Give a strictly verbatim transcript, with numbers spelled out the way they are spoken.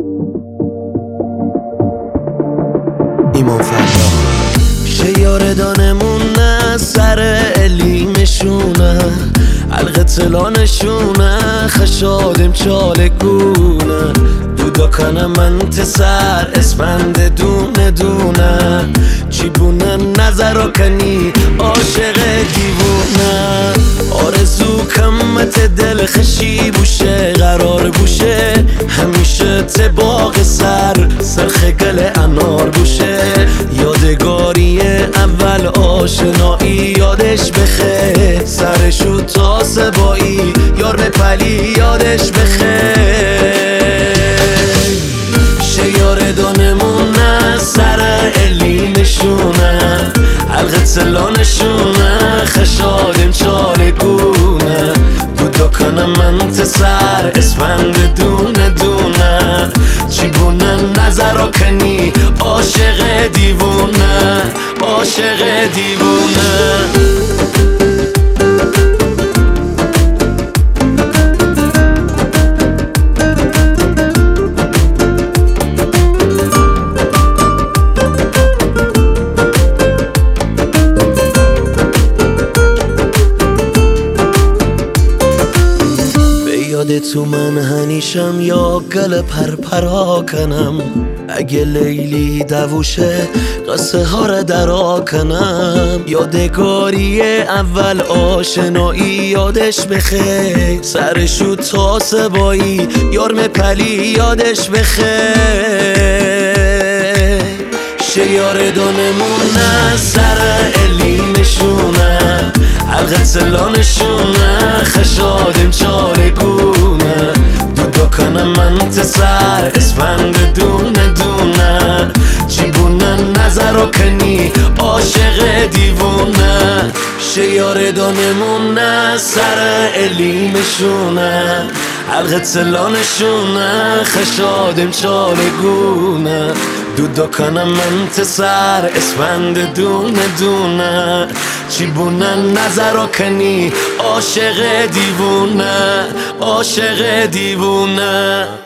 ایمان فردا شیار دانمونه سر الیمشونه حلقه تلانشونه خشادم چالکونه دودا کنم من تسر اسفند دونه دونه چی بونه نظر کنی عاشق دیوونه آرزو کمت دل خشی بوشه قرار بوشه همیشه تباق سر سرخ گل انار بوشه یادگاری اول آشنایی یادش بخه سرشو تا سبایی یار پلی یادش بخه شیار دانمونه سر الیمشونه حلقه تلانشونه خشادم چالگونه دودا کنم من تسر اسفند دونه دونه چی بونه نظر کنی عاشق دیوونه عاشق دیوونه تو من هنیشم یا گل پرپرا کنم اگه لیلی دووشه قصه ها را درا کنم یادگاری اول آشنایی یادش بخه سرشو تا سبایی یارم پلی یادش بخه شیار دانمونه سر الیمشونه حلقه تلانشونه خشادم چالگونه دودا کنم من تسر اسفند دونه دونه چی بونه نظر کنی عاشق دیوونه شیار دانمونه سر الیمشونه حلقه تلانشونه خشادم چالگونه دودا کنم من تسر اسفند دونه دونه چی بونه نظر کنی عاشق دیوونه عاشق دیوونه